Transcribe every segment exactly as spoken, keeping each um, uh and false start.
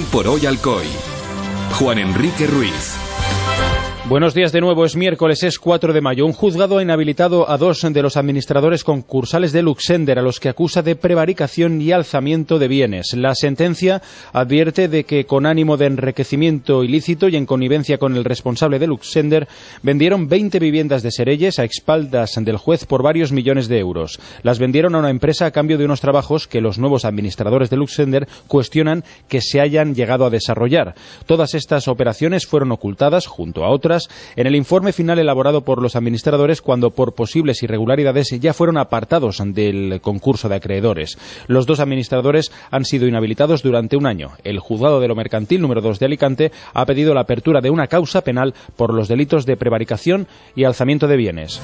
por hoy Alcoy. Juan Enrique Ruiz. Buenos días de nuevo, es miércoles, es cuatro de mayo. Un juzgado ha inhabilitado a dos de los administradores concursales de Luxender, a los que acusa de prevaricación y alzamiento de bienes. La sentencia advierte de que con ánimo de enriquecimiento ilícito y en connivencia con el responsable de Luxender, vendieron veinte viviendas de Sereyes a espaldas del juez por varios millones de euros. Las vendieron a una empresa a cambio de unos trabajos que los nuevos administradores de Luxender cuestionan que se hayan llegado a desarrollar. Todas estas operaciones fueron ocultadas, junto a otras, en el informe final elaborado por los administradores cuando por posibles irregularidades ya fueron apartados del concurso de acreedores. Los dos administradores han sido inhabilitados durante un año. El juzgado de lo mercantil número dos de Alicante ha pedido la apertura de una causa penal por los delitos de prevaricación y alzamiento de bienes.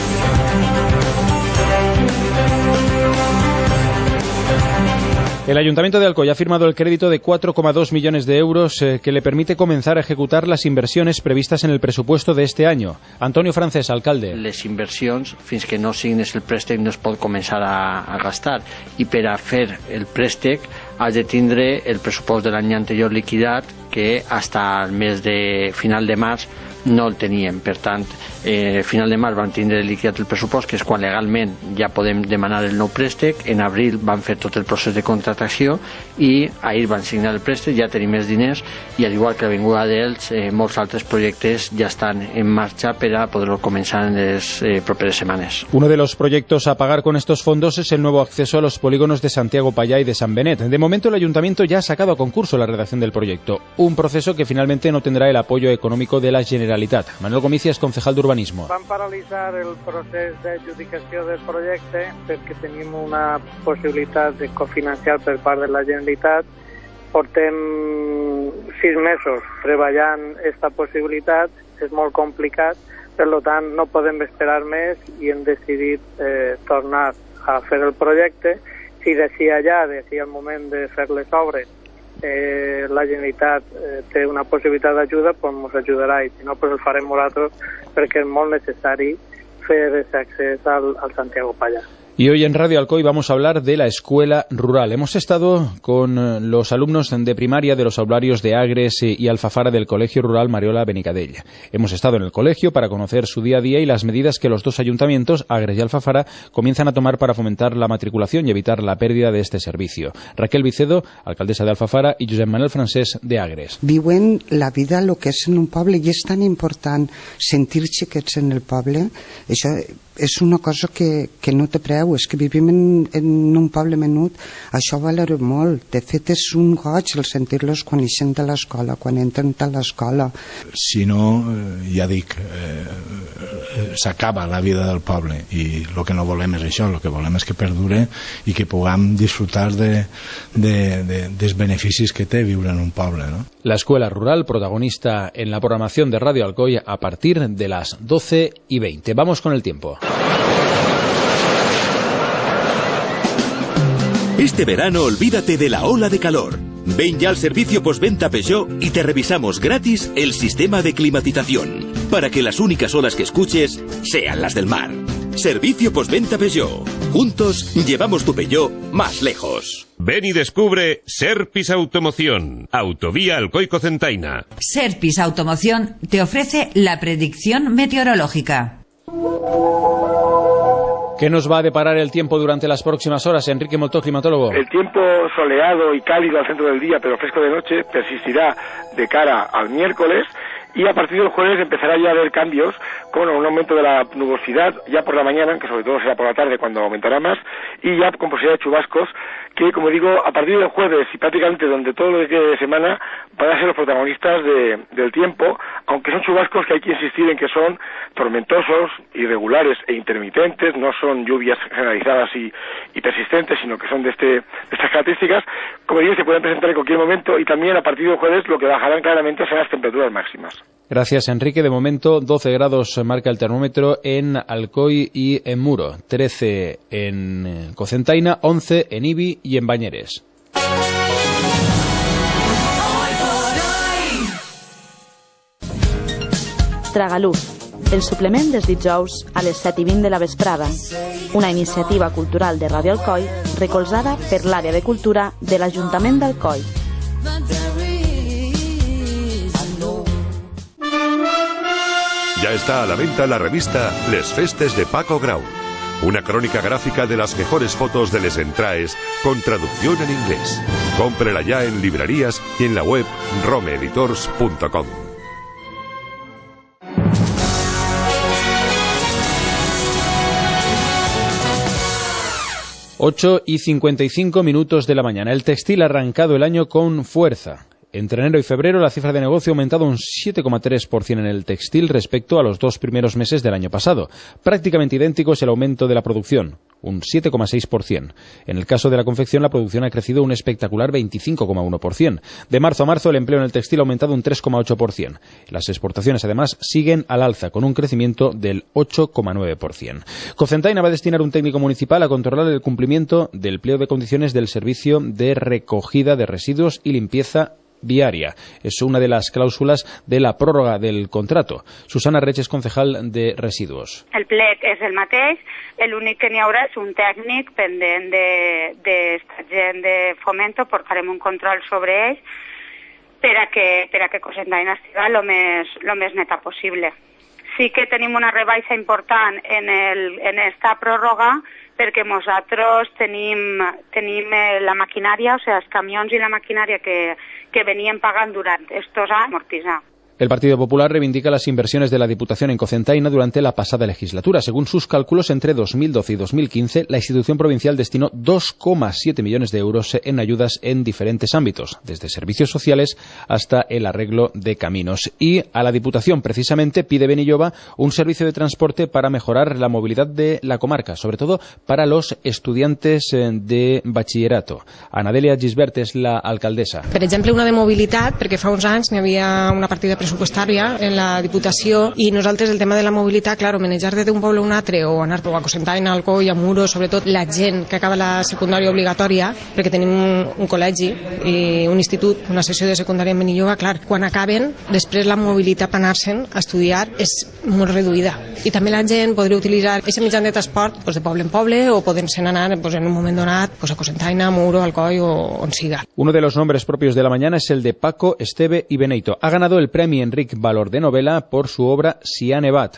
El Ayuntamiento de Alcoy ha firmado el crédito de cuatro coma dos millones de euros eh, que le permite comenzar a ejecutar las inversiones previstas en el presupuesto de este año. Antonio Francés, alcalde. Les inversions, fins que no signes el préstec, no es pot començar a, a gastar. I per a fer el préstec has de tindre el pressupost de l'any anterior liquidat, que hasta el mes de final de març no el teníem. Per tant, eh, final de març vam tindre liquidat el pressupost, que és quan legalment ja podem demanar el nou préstec. En abril van fer tot el procés de contractació i ahir van signar el préstec, ja tenim més diners i al igual que l'Avinguda d'Elx, eh, molts altres projectes ja estan en marxa per a poder començar en les eh, properes semanas. Uno de los proyectos a pagar con estos fondos es el nuevo acceso a los polígonos de Santiago Pallá y de San Benet. De momento el Ayuntamiento ya ha sacado a concurso la redacción del proyecto, un proceso que finalmente no tendrá el apoyo económico de la Generalitat. Manuel Gomicias, concejal de Urbanismo. Van paralitzar el procés d'adjudicació del projecte perquè tenim una possibilitat de cofinanciar per part de la Generalitat. Portem sis mesos treballant aquesta possibilitat, és molt complicat, per tant no podem esperar més i hem decidit eh, tornar a fer el projecte. Si d'ací allà, d'ací al moment de fer les obres, Eh, la Generalitat eh, té una possibilitat d'ajuda, doncs ens ajudarà, i si no, pues el farem nosaltres, perquè és molt necessari fer aquest accés al, al Santiago Pallá. Y hoy en Radio Alcoy vamos a hablar de la escuela rural. Hemos estado con los alumnos de primaria de los aularios de Agres y Alfafara del Colegio Rural Mariola Benicadella. Hemos estado en el colegio para conocer su día a día y las medidas que los dos ayuntamientos, Agres y Alfafara, comienzan a tomar para fomentar la matriculación y evitar la pérdida de este servicio. Raquel Vicedo, alcaldesa de Alfafara, y Josep Manuel Francés, de Agres. Viuen la vida el que és en un poble i és tan important sentir-se que ets en el poble. Això és una cosa que, que no té preu, és que vivim en, en un poble menut, això valora molt. De fet, és un goig el sentir-los quan ixen de l'escola, quan entren a l'escola. Si no, ja dic, eh, s'acaba la vida del poble i el que no volem és això, el que volem és que perdure i que puguem disfrutar de, de, de, dels beneficis que té viure en un poble, no? La escuela rural, protagonista en la programación de Radio Alcoy a partir de las doce y veinte. Vamos con el tiempo. Este verano olvídate de la ola de calor. Ven ya al servicio postventa Peugeot y te revisamos gratis el sistema de climatización, para que las únicas olas que escuches sean las del mar. Servicio postventa Peugeot. Juntos llevamos tu Peugeot más lejos. Ven y descubre Serpis Automoción, Autovía Alcoy-Cocentaina. Serpis Automoción te ofrece la predicción meteorológica. ¿Qué nos va a deparar el tiempo durante las próximas horas, Enrique Moltó, climatólogo? El tiempo soleado y cálido al centro del día, pero fresco de noche, persistirá de cara al miércoles, y a partir del jueves empezará ya a haber cambios con un aumento de la nubosidad ya por la mañana, que sobre todo será por la tarde cuando aumentará más, y ya con posibilidad de chubascos que, como digo, a partir del jueves y prácticamente durante todo lo que quede de semana van a ser los protagonistas de, del tiempo, aunque son chubascos que hay que insistir en que son tormentosos, irregulares e intermitentes, no son lluvias generalizadas y, y persistentes, sino que son de, este, de estas características. Como digo, se pueden presentar en cualquier momento, y también a partir del jueves lo que bajarán claramente serán las temperaturas máximas. Gracias, Enrique. De momento, doce grados marca el termómetro en Alcoy y en Muro, trece en Cocentaina, once en Ibi y en Bañeres. Tragaluz, el suplement dels dijous a les set i vint de la vesprada. Una iniciativa cultural de Radio Alcoy recolzada per l'àrea de cultura de l'Ajuntament d'Alcoy. Ya está a la venta la revista Les Festes de Paco Grau. Una crónica gráfica de las mejores fotos de Les Entraes con traducción en inglés. Cómprela ya en librerías y en la web rome editors punto com. ocho y cincuenta y cinco minutos de la mañana. El textil ha arrancado el año con fuerza. Entre enero y febrero la cifra de negocio ha aumentado un siete coma tres por ciento en el textil respecto a los dos primeros meses del año pasado. Prácticamente idéntico es el aumento de la producción, un siete coma seis por ciento. En el caso de la confección, la producción ha crecido un espectacular veinticinco coma uno por ciento. De marzo a marzo, el empleo en el textil ha aumentado un tres coma ocho por ciento. Las exportaciones, además, siguen al alza, con un crecimiento del ocho coma nueve por ciento. Cocentaina va a destinar un técnico municipal a controlar el cumplimiento del pliego de condiciones del servicio de recogida de residuos y limpieza viaria. Es una de las clàusules de la pròrroga del contrato. Susana Reig és concejal de Residuos. El plec és el mateix, l'únic que n'hi haurà és un tècnic pendent d'esta gent de Fomento, portarem un control sobre ells per a que, per a que Cocentaina estigui el més, lo més neta possible. Sí que tenim una rebaixa important en, el, en esta pròrroga perquè nosaltres tenim, tenim la maquinària, o sigui, els camions i la maquinària que, que venien pagant durant estos anys amortitzar. El Partido Popular reivindica las inversiones de la Diputación en Cocentaina durante la pasada legislatura. Según sus cálculos, entre dos mil doce y dos mil quince, la institución provincial destinó dos coma siete millones de euros en ayudas en diferentes ámbitos, desde servicios sociales hasta el arreglo de caminos. Y a la Diputación, precisamente, pide Benilloba un servicio de transporte para mejorar la movilidad de la comarca, sobre todo para los estudiantes de bachillerato. Anadelia Gisbert és la alcaldessa. Per exemple, una de mobilitat, perquè fa uns anys n'hi havia una partida pressupostària en la Diputació i nosaltres el tema de la mobilitat, clar, manejar d'un poble a un altre o anar a Cocentaina, Alcoi, a Muro, sobretot la gent que acaba la secundària obligatòria, perquè tenim un, un col·legi i un institut, una sessió de secundària en Benilloba, clar, quan acaben, després la mobilitat per anar-se'n a estudiar és molt reduïda. I també la gent podria utilitzar aquest mitjà de transport pues, de poble en poble o poden-se'n anar pues, en un moment donat pues, a Cocentaina, Muro, Alcoi o on siga. Uno de los nombres propios de la mañana es el de Paco, Esteve y Beneito. Ha ganado el premio Enric Valor de novela por su obra Si ha nevat,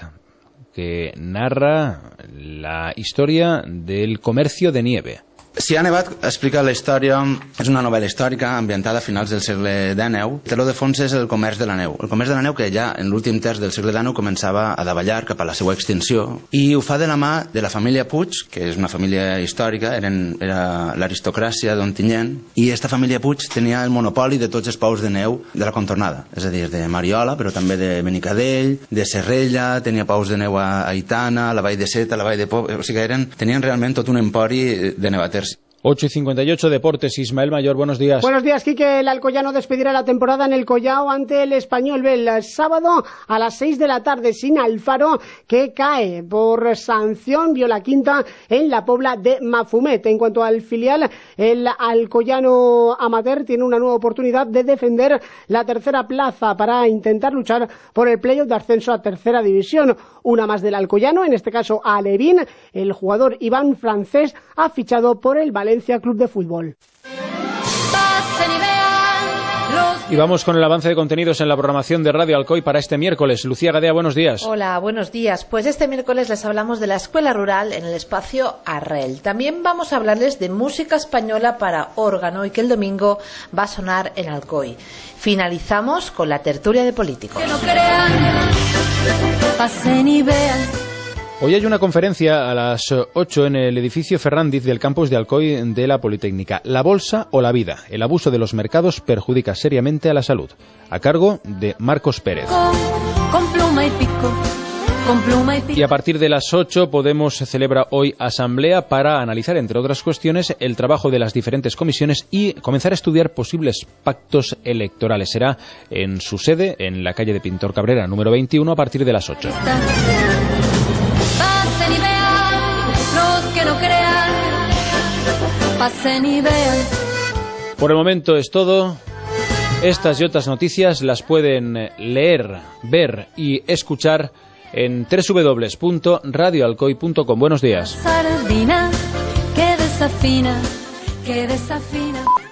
que narra la historia del comercio de nieve. Si ha nevat explica la història, és una novel·la històrica ambientada a finals del segle dènou. El teló de fons és el comerç de la neu. El comerç de la neu que ja en l'últim terç del segle dènou començava a davallar cap a la seva extinció i ho fa de la mà de la família Puig, que és una família històrica, eren, era l'aristocràcia d'Ontinyent, i aquesta família Puig tenia el monopoli de tots els pous de neu de la contornada, és a dir, de Mariola, però també de Benicadell, de Serrella, tenia pous de neu a Aitana, a la Vall de Seta, a la Vall de Pop, o sigui, eren, tenien realment tot un empori de nevaters. ocho y cincuenta y ocho, Deportes. Ismael Mayor, buenos días. Buenos días, Quique. El Alcoyano despedirá la temporada en el Collao ante el Español B el sábado a las seis de la tarde sin Alfaro, que cae por sanción, vio la quinta en la Pobla de Mafumet. En cuanto al filial, el Alcoyano amateur tiene una nueva oportunidad de defender la tercera plaza para intentar luchar por el playoff de ascenso a tercera división. Una más del Alcoyano, en este caso a Alevín. El jugador Iván Francés ha fichado por el Valencia Club de Fútbol. Y vamos con el avance de contenidos en la programación de Radio Alcoy para este miércoles. Lucía Gadea, buenos días. Hola, buenos días. Pues este miércoles les hablamos de la escuela rural en el espacio Arrel. También vamos a hablarles de música española para órgano y que el domingo va a sonar en Alcoy. Finalizamos con la tertulia de políticos. Que no crean, pasen y vean. Hoy hay una conferencia a las ocho en el edificio Ferrandiz del campus de Alcoy de la Politécnica. La bolsa o la vida. El abuso de los mercados perjudica seriamente a la salud. A cargo de Marcos Pérez. Con, con pluma y pico. Con pluma y pico. Y a partir de las ocho Podemos celebra hoy asamblea para analizar, entre otras cuestiones, el trabajo de las diferentes comisiones y comenzar a estudiar posibles pactos electorales. Será en su sede, en la calle de Pintor Cabrera, número veintiuno, a partir de las ocho. Pasen y vean, los que no crean, pasen y vean. Por el momento es todo. Estas y otras noticias las pueden leer, ver y escuchar en doble u doble u doble u punto radio alcoy punto com. Buenos días. Sardina, que desafina, que desafina.